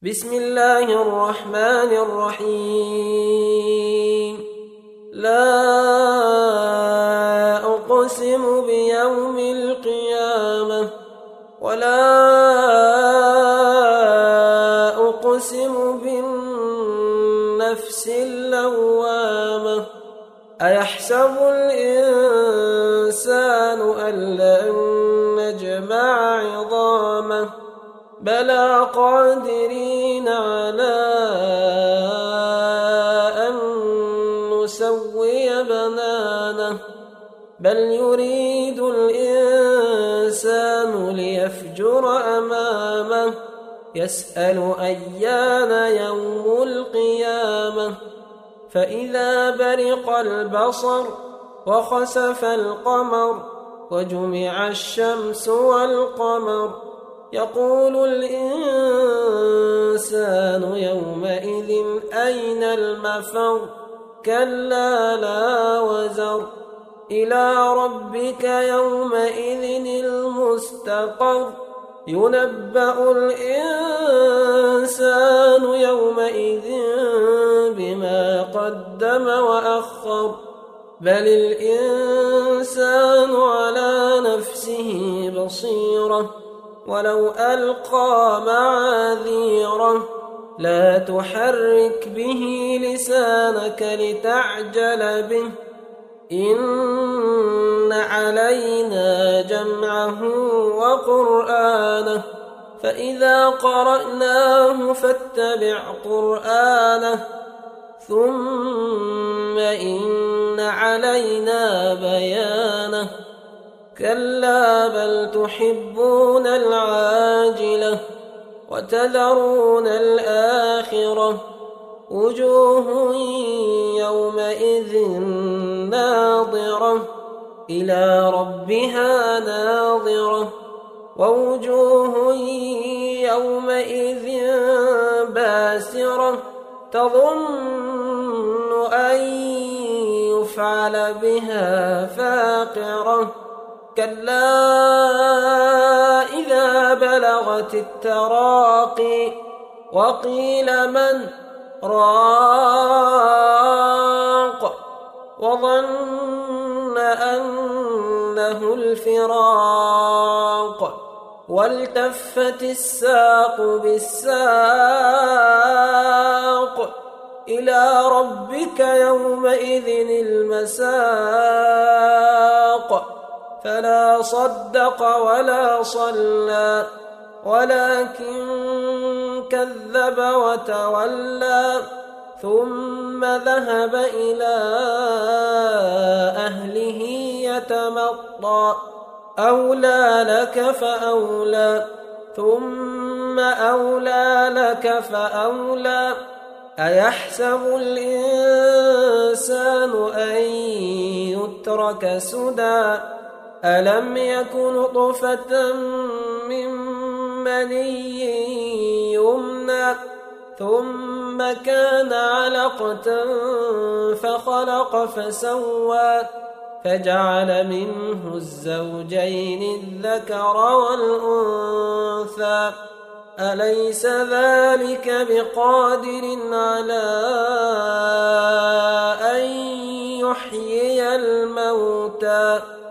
بسم الله الرحمن الرحيم. لا أقسم بيوم القيامة ولا أقسم بالنفس اللوامة. أيحسب الإنسان أن لن نجمع عظامه بلى قادرين على أن نسوي بنانه بل يريد الإنسان ليفجر أمامه يسأل أيان يوم القيامة. فإذا برق البصر وخسف القمر وجمع الشمس والقمر يقول الإنسان يومئذ أين المفر كلا لا وزر إلى ربك يومئذ المستقر ينبأ الإنسان يومئذ بما قدم وأخر بل الإنسان على نفسه بصيرة ولو ألقى معاذيره لا تحرك به لسانك لتعجل به إن علينا جمعه وقرآنه فإذا قرأناه فاتبع قرآنه ثم إن علينا بيانه كلا بل تحبون العاجلة وتذرون الآخرة وجوه يومئذ ناظرة إلى ربها ناظرة ووجوه يومئذ باسرة تظن أن يفعل بها فاقرة كلا إذا بلغت التراقي وقيل من راق وظن أنه الفراق والتفت الساق بالساق إلى ربك يومئذ المساق فلا صدق ولا صلى ولكن كذب وتولى ثم ذهب إلى أهله يتمطى أولى لك فأولى ثم أولى لك فأولى أيحسب الإنسان أن يترك سدى ألم يكن نطفة من مني يمنى ثم كان علقة فخلق فسوى فجعل منه الزوجين الذكر والأنثى أليس ذلك بقادر على أن يحيي الموتى